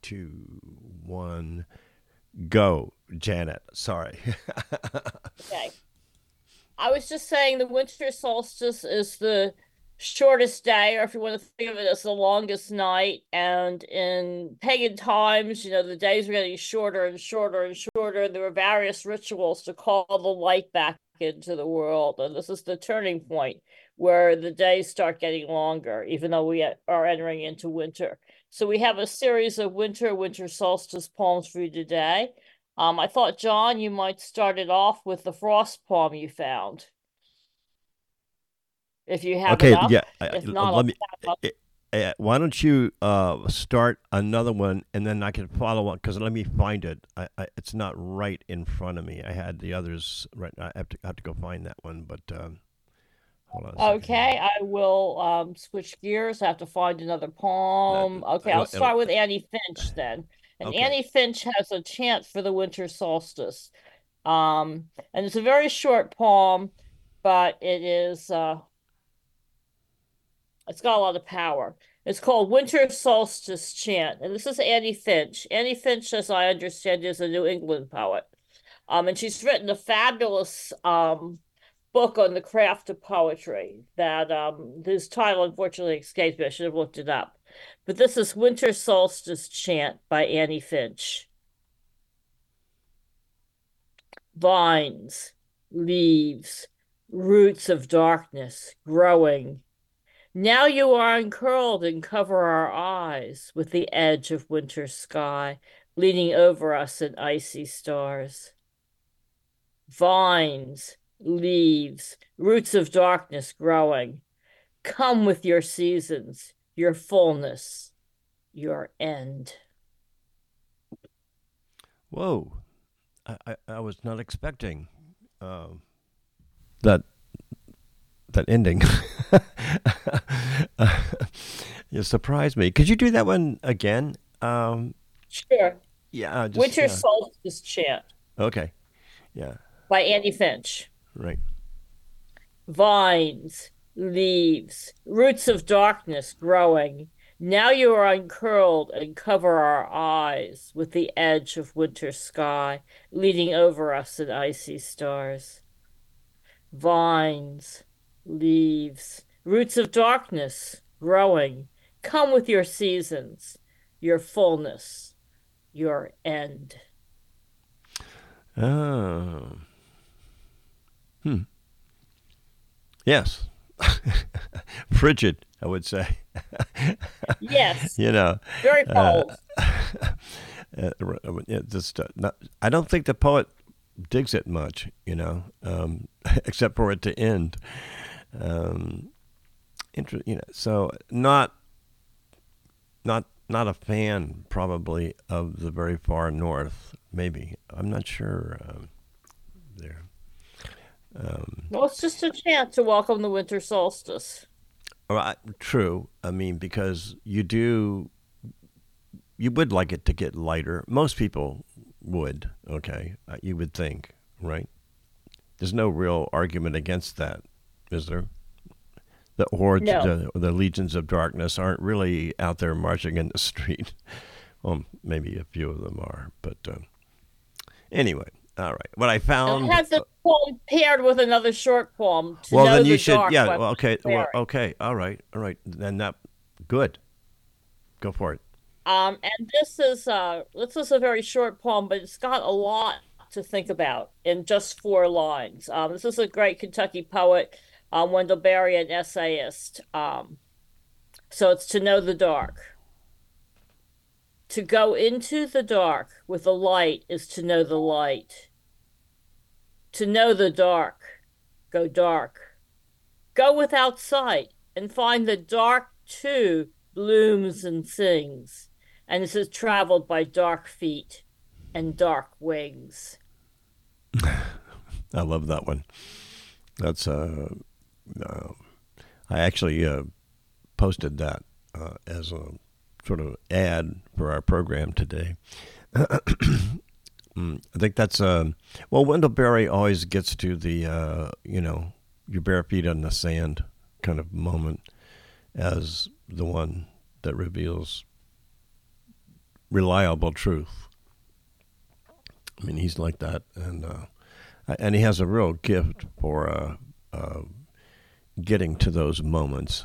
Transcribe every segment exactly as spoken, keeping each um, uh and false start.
two, one, go, Janet. Sorry. Okay. I was just saying the winter solstice is the shortest day, or if you want to think of it as the longest night. And in pagan times, you know, the days were getting shorter and shorter and shorter. And there were various rituals to call the light back into the world. And this is the turning point where the days start getting longer, even though we are entering into winter. So we have a series of winter, winter solstice poems for you today. Um, I thought, John, you might start it off with the frost poem you found, if you have it Okay, up. yeah. I- If I- not, let I'll me. back up. eh, eh, Why don't you uh, start another one, and then I can follow on because let me find it. I, I, it's not right in front of me. I had the others right. I have to I have to go find that one. But um, hold on a second here. Okay, I will um, switch gears. I have to find another No, poem. Okay, I'll it'll, it'll, start with Annie Finch then. And okay. Annie Finch has a chant for the winter solstice. Um, and it's a very short poem, but it is uh, it's got a lot of power. It's called Winter Solstice Chant, and this is Annie Finch. Annie Finch, as I understand, is a New England poet. Um, and she's written a fabulous um book on the craft of poetry that um whose title unfortunately escapes me. I should have looked it up. But this is Winter Solstice Chant by Annie Finch. Vines, leaves, roots of darkness growing. Now you are uncurled and cover our eyes with the edge of winter sky, leaning over us in icy stars. Vines, leaves, roots of darkness growing. Come with your seasons, your fullness, your end. Whoa. I, I, I was not expecting um, that that ending. uh, you surprised me. Could you do that one again? Um, Sure. yeah, just Winter yeah. Solstice Chant Okay. Yeah. by Annie Finch. Right. Vines, leaves, roots of darkness growing. Now you are uncurled and cover our eyes with the edge of winter sky, leaning over us in icy stars. Vines, leaves, roots of darkness growing. Come with your seasons, your fullness, your end. Oh. Hmm. Yes. Frigid, I would say. Yes, you know, very uh, cold. uh, yeah, just uh, not, I don't think the poet digs it much, you know, um, except for it to end. Um, inter- you know, so not not not a fan probably of the very far north. Maybe I'm not sure um, there. Um, Well, it's just a chance to welcome the winter solstice. Well, I- true. I mean, because you do, you would like it to get lighter. Most people would. Okay, uh, you would think, right? There's no real argument against that, is there? The hordes, No. the, the legions of darkness aren't really out there marching in the street. Well, maybe a few of them are, but uh, anyway. All right. What I And I found. had this poem paired with another short poem, To Well, Know then the you should. Dark Yeah. by Well, okay. Michael Well, Berry. okay. All right. All right. Then that. Good. Go for it. Um, and this is uh this is a very short poem, but it's got a lot to think about in just four lines. Um, this is a great Kentucky poet, um, Wendell Berry, an essayist. Um, so it's To Know the Dark. To go into the dark with the light is to know the light. To know the dark, go dark. Go without sight and find the dark too blooms and sings, and this is traveled by dark feet and dark wings. I love that one. That's uh, uh I actually uh, posted that uh, as a sort of ad for our program today. Mm, I think that's um well, Wendell Berry always gets to the uh, you know, your bare feet on the sand kind of moment as the one that reveals reliable truth. I mean, he's like that, and uh, and he has a real gift for uh, uh, getting to those moments,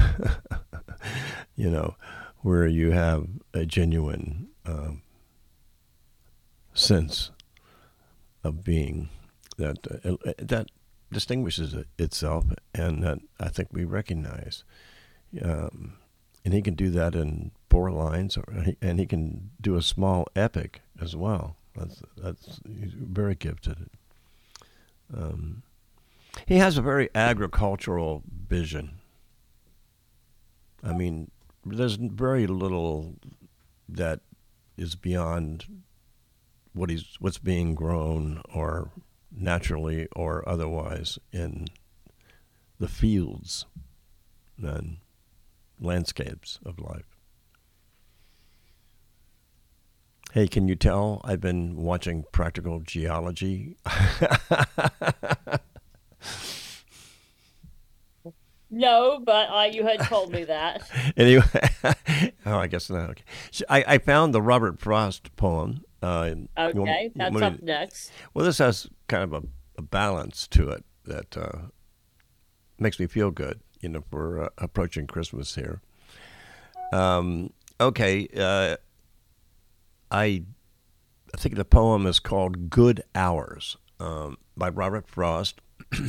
you know, where you have a genuine um, sense of being that uh, that distinguishes it itself, and that I think we recognize. Um, and he can do that in four lines, or he, and he can do a small epic as well. That's that's he's very gifted. Um, he has a very agricultural vision. I mean, there's very little that is beyond what he's what's being grown or naturally or otherwise in the fields and landscapes of life. Hey, can you tell I've been watching Practical Geology? No, but uh, you had told me that. Anyway, oh, I guess not. Okay. So I, I found the Robert Frost poem. Uh, you want, Okay, you that's want me up to- next. well, this has kind of a, a balance to it that uh, makes me feel good. You know, for uh, approaching Christmas here. Um, okay, uh, I I think the poem is called "Good Hours" um, by Robert Frost,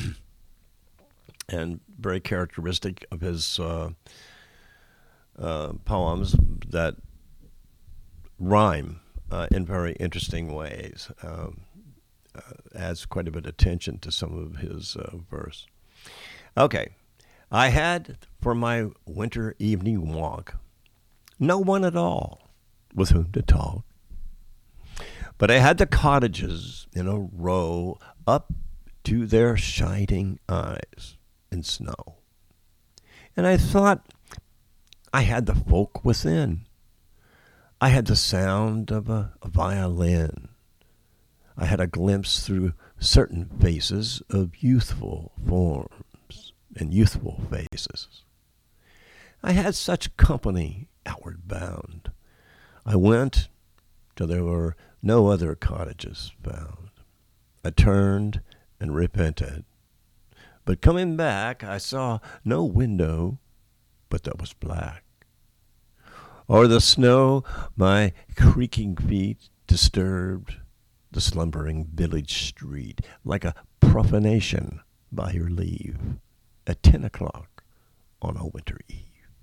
and very characteristic of his uh, uh, poems that rhyme uh, in very interesting ways. Um, uh, adds quite a bit of attention to some of his uh, verse. Okay, I had for my winter evening walk no one at all with whom to talk, but I had the cottages in a row up to their shining eyes in snow. And I thought I had the folk within. I had the sound of a, a violin. I had a glimpse through certain faces of youthful forms and youthful faces. I had such company outward bound. I went till there were no other cottages found. I turned and repented. But coming back, I saw no window but that was black. O'er the snow, my creaking feet disturbed the slumbering village street like a profanation by your leave at ten o'clock on a winter eve.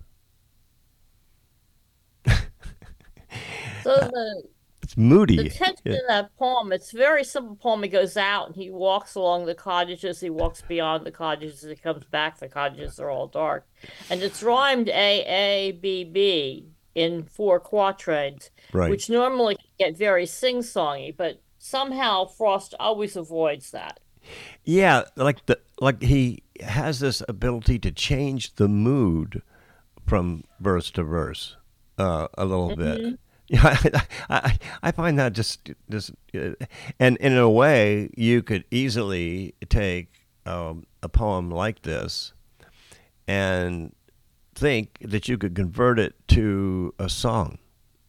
So the It's the moody. tension Yeah. in that poem, it's a very simple poem. He goes out and he walks along the cottages, he walks beyond the cottages, he comes back, the cottages are all dark. And it's rhymed A A B B in four quatrains, Right. which normally can get very sing-songy, but somehow Frost always avoids that. Yeah, like the like he has this ability to change the mood from verse to verse uh, a little bit. Hmm. Yeah, I, I I find that just just uh, and in a way you could easily take um, a poem like this and think that you could convert it to a song,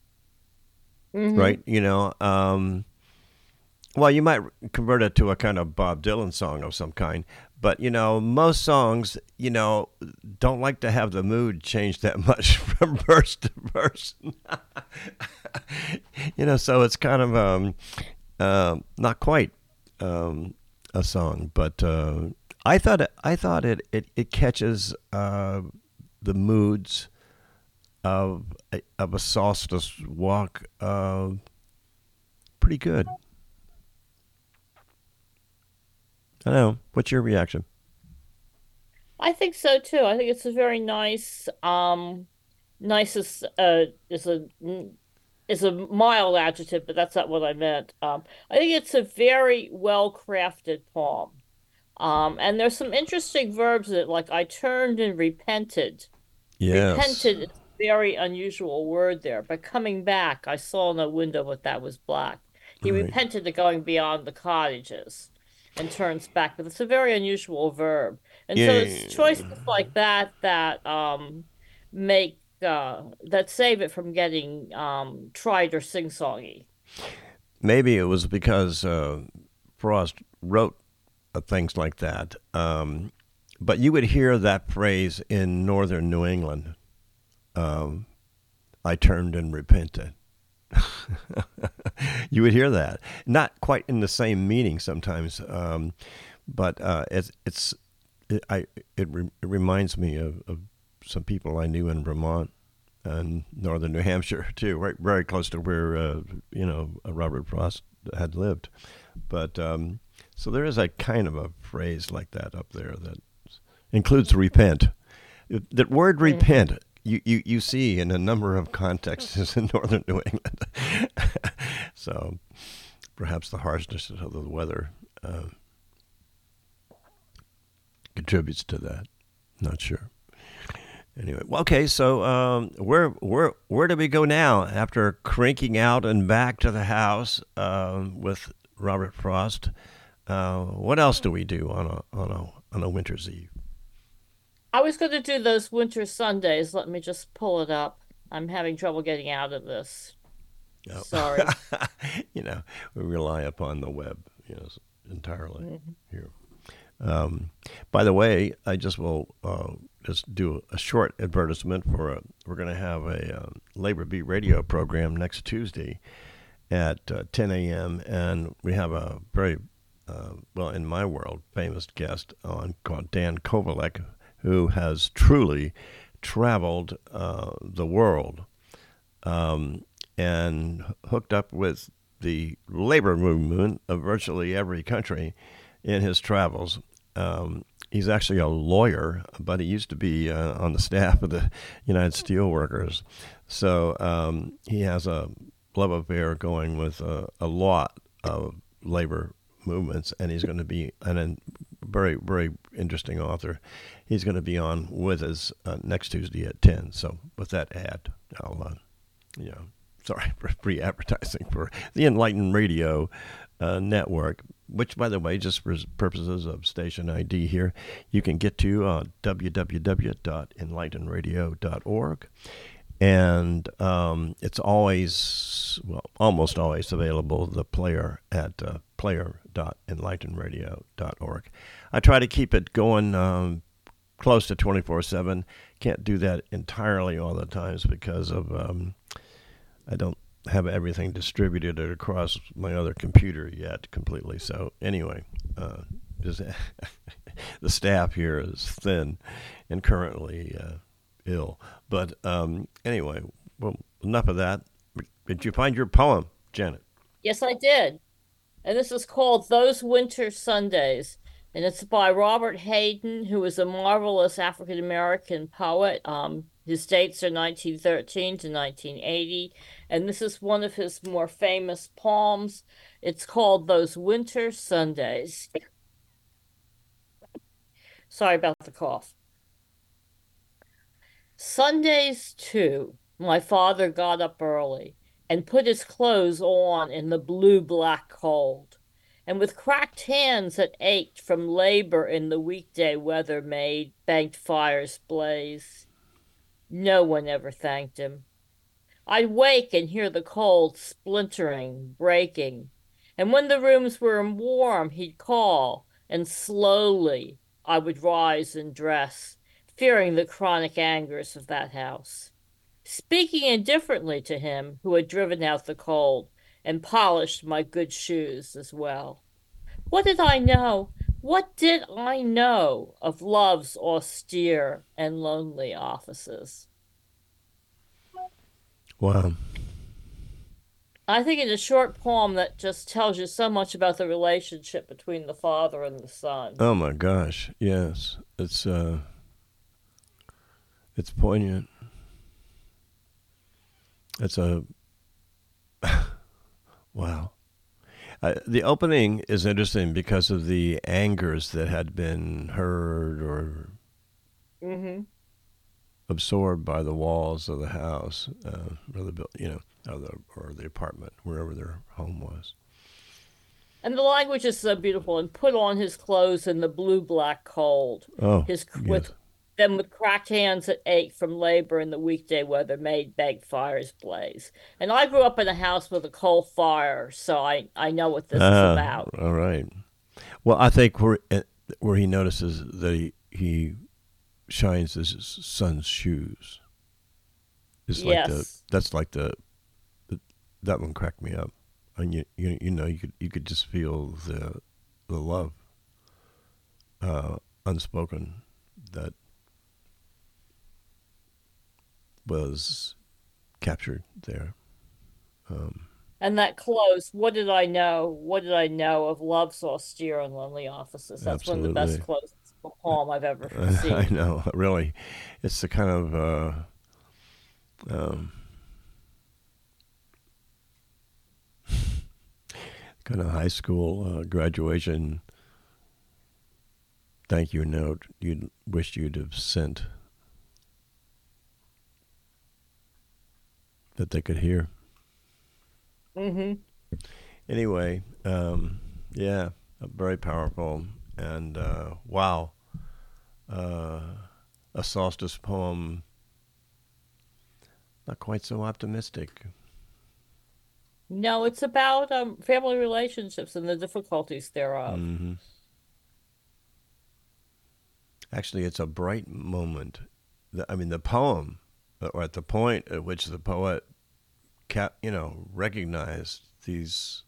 Hmm. right? You know, um, well, you might convert it to a kind of Bob Dylan song of some kind, but you know, most songs, you know, don't like to have the mood change that much from verse to verse. You know, so it's kind of um, uh, not quite um, a song, but uh, I thought it, I thought it it, it catches uh, the moods of a, of a solstice walk uh, pretty good. I don't know. What's your reaction? I think so too. I think it's a very nice, um, nicest, uh, is a is a mild adjective, but that's not what I meant. Um, I think it's a very well crafted poem. Um, and there's some interesting verbs that, like, I turned and repented. Yes. Repented is a very unusual word there, but coming back, I saw no window, but that was black. He Right. repented to going beyond the cottages and turns back, but it's a very unusual verb. And so it's Yeah. choices like that that um make uh, that save it from getting um, trite or sing-songy. Maybe it was because uh, Frost wrote uh, things like that. Um, but you would hear that phrase in northern New England. Um, I turned and repented. You would hear that, not quite in the same meaning sometimes, um, but uh, it's it's it, I it, re, it reminds me of, of some people I knew in Vermont and northern New Hampshire too, right, very close to where uh, you know Robert Frost had lived. But um, so there is a kind of a phrase like that up there that includes repent. That word Mm-hmm. repent, you, you, you see in a number of contexts in northern New England. So perhaps the harshness of the weather uh, contributes to that. Not sure. Anyway, well, okay. So um, where where where do we go now after cranking out and back to the house um, with Robert Frost? Uh, what else do we do on a on a on a winter's eve? I was going to do those winter Sundays. Let me just pull it up. I'm having trouble getting out of this. Oh. Sorry. You know, we rely upon the web, you know, entirely Mhm. here. Um, by the way, I just will uh, just do a short advertisement for a. We're going to have a um, Labor Beat radio program next Tuesday at uh, ten a m and we have a very uh, well, in my world, famous guest on called Dan Kovalek, who has truly traveled uh, the world um, and hooked up with the labor movement of virtually every country in his travels. Um, he's actually a lawyer, but he used to be uh, on the staff of the United Steelworkers. So um, he has a love affair going with a, a lot of labor movements, and he's going to be an, a very, very interesting author. He's going to be on with us uh, next Tuesday at ten. So with that ad, I'll uh, you know, sorry for free advertising for the Enlightened Radio uh, Network, which, by the way, just for purposes of station I D here, you can get to on uh, w w w dot enlightened radio dot org. And um, it's always, well, almost always available, the player at uh, player dot enlightened radio dot org. I try to keep it going um, close to twenty-four seven. Can't do that entirely all the times because of um, I don't have everything distributed across my other computer yet completely. So anyway, uh, just the staff here is thin and currently uh, ill. But um, anyway, well, enough of that. Did you find your poem, Janet? Yes, I did. And this is called Those Winter Sundays. And it's by Robert Hayden, who is a marvelous African American poet. Um, his dates are nineteen thirteen to nineteen eighty. And this is one of his more famous poems. It's called Those Winter Sundays. Sorry about the cough. Sundays, too, my father got up early and put his clothes on in the blue black cold, and with cracked hands that ached from labor in the weekday weather made banked fires blaze. No one ever thanked him. I'd wake and hear the cold splintering, breaking, and when the rooms were warm, he'd call, and slowly I would rise and dress, fearing the chronic angers of that house, speaking indifferently to him who had driven out the cold and polished my good shoes as well. What did I know? What did I know of love's austere and lonely offices? Wow. I think it's a short poem that just tells you so much about the relationship between the father and the son. Oh my gosh. Yes. It's uh it's poignant. It's a wow. Uh, the opening is interesting because of the angers that had been heard or Mm-hmm. absorbed by the walls of the house, uh, or the you know, or the, or the apartment, wherever their home was. And the language is so beautiful. And put on his clothes in the blue black cold, Oh, his with yes. Then with cracked hands that ache from labor in the weekday weather made beg fires blaze. And I grew up in a house with a coal fire, so I, I know what this is Ah, about. all right. Well, I think where eh, where he notices that he, he shines his son's shoes is like the Yes. that's like the, the that one cracked me up. And you you you know you could you could just feel the the love uh, unspoken that was captured there. Um, And that close, what did I know? What did I know of love's austere and lonely offices? That's one of the best absolutely, closes of a poem I've ever I seen. know. Really, it's the kind of uh, um, kind of high school uh, graduation thank you note you wished you'd have sent that they could hear. Hmm. Anyway, um, yeah, very powerful. And uh, wow, uh, a solstice poem, not quite so optimistic. No, it's about um family relationships and the difficulties thereof. Hmm. Actually, it's a bright moment. The, I mean, the poem, or at the point at which the poet, cap, you know, recognized these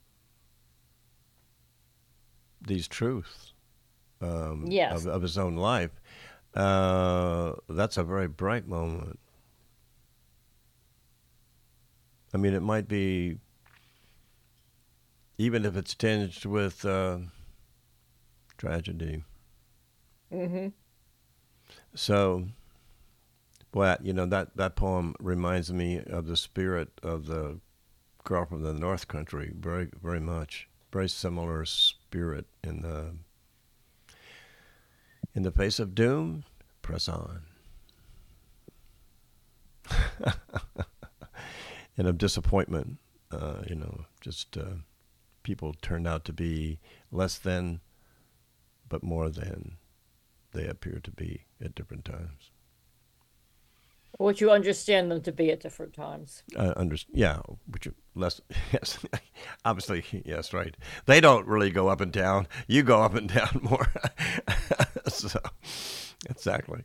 these truths um, Yes. of, of his own life, uh, that's a very bright moment. I mean, it might be, even if it's tinged with uh, tragedy. Hmm. So, boy, you know, that, that poem reminds me of the spirit of the girl from the North Country, very, very much. Very similar spirit in the in the face of doom, press on. And of disappointment, uh, you know, just uh, people turned out to be less than, but more than they appear to be at different times. What you understand them to be at different times. Uh, under, yeah, which are less, yes, obviously, yes, right. They don't really go up and down. You go up and down more. So, exactly.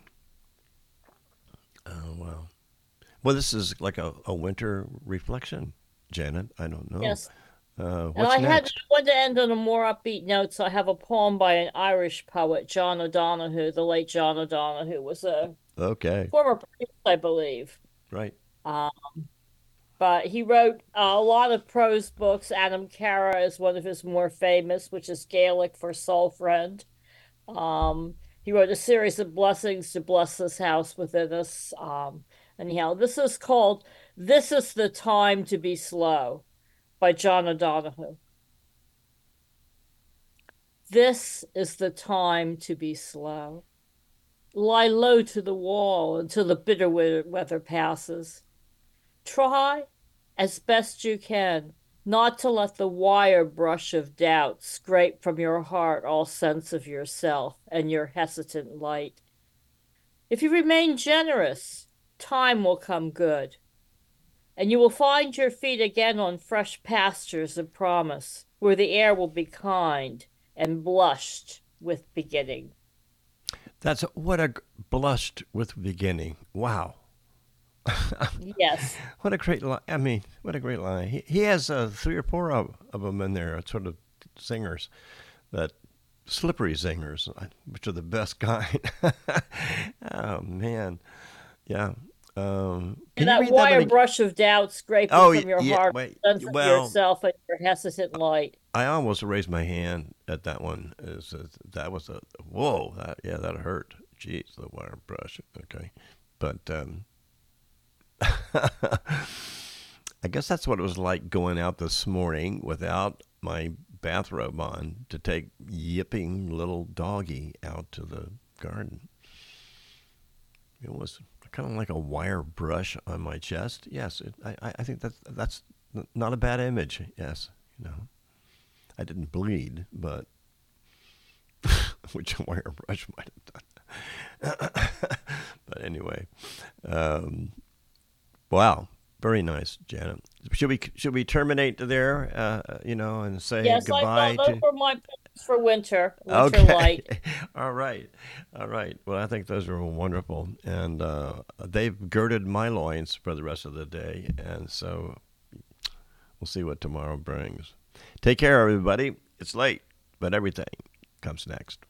Oh, wow. Well, this is like a, a winter reflection, Janet. I don't know. Yes. Uh, And what's I had I next? wanted to end on a more upbeat note, so I have a poem by an Irish poet, John O'Donoghue. The late John O'Donoghue was a Okay, former priest, I believe. right. Um, but he wrote uh, a lot of prose books. Adam Cara is one of his more famous, which is Gaelic for soul friend. Um, he wrote a series of blessings to bless this house within us. Um, anyhow, this is called "This Is the Time to Be Slow" by John O'Donoghue. This is the time to be slow. Lie low to the wall until the bitter weather passes. Try, as best you can, not to let the wire brush of doubt scrape from your heart all sense of yourself and your hesitant light. If you remain generous, time will come good, and you will find your feet again on fresh pastures of promise, where the air will be kind and blushed with beginning. That's what a blushed with beginning. Wow. Yes. What a great line. I mean, what a great line. He, he has uh, three or four of, of them in there, sort of singers, that slippery singers, uh, which are the best kind. Oh, man. Yeah. Um, And can you that read that one wire again? brush of doubt scraping Oh, from your yeah. heart, Wait. sense of Well, yourself and your hesitant light. I almost raised my hand at that one. Is that was a whoa? That, yeah, that hurt. Jeez, the wire brush. Okay, but um, I guess that's what it was like going out this morning without my bathrobe on to take yipping little doggy out to the garden. It was kind of like a wire brush on my chest. Yes, it, I, I think that's that's not a bad image. Yes, you know, I didn't bleed, but which a wire brush might have done. But anyway, um, wow, very nice, Janet. Should we should we terminate there? Uh, you know, and say Yes, I thought goodbye those to. were my picks for winter, winter Okay. light. All right. All right. Well, I think those are wonderful. And uh, they've girded my loins for the rest of the day. And so we'll see what tomorrow brings. Take care, everybody. It's late, but everything comes next.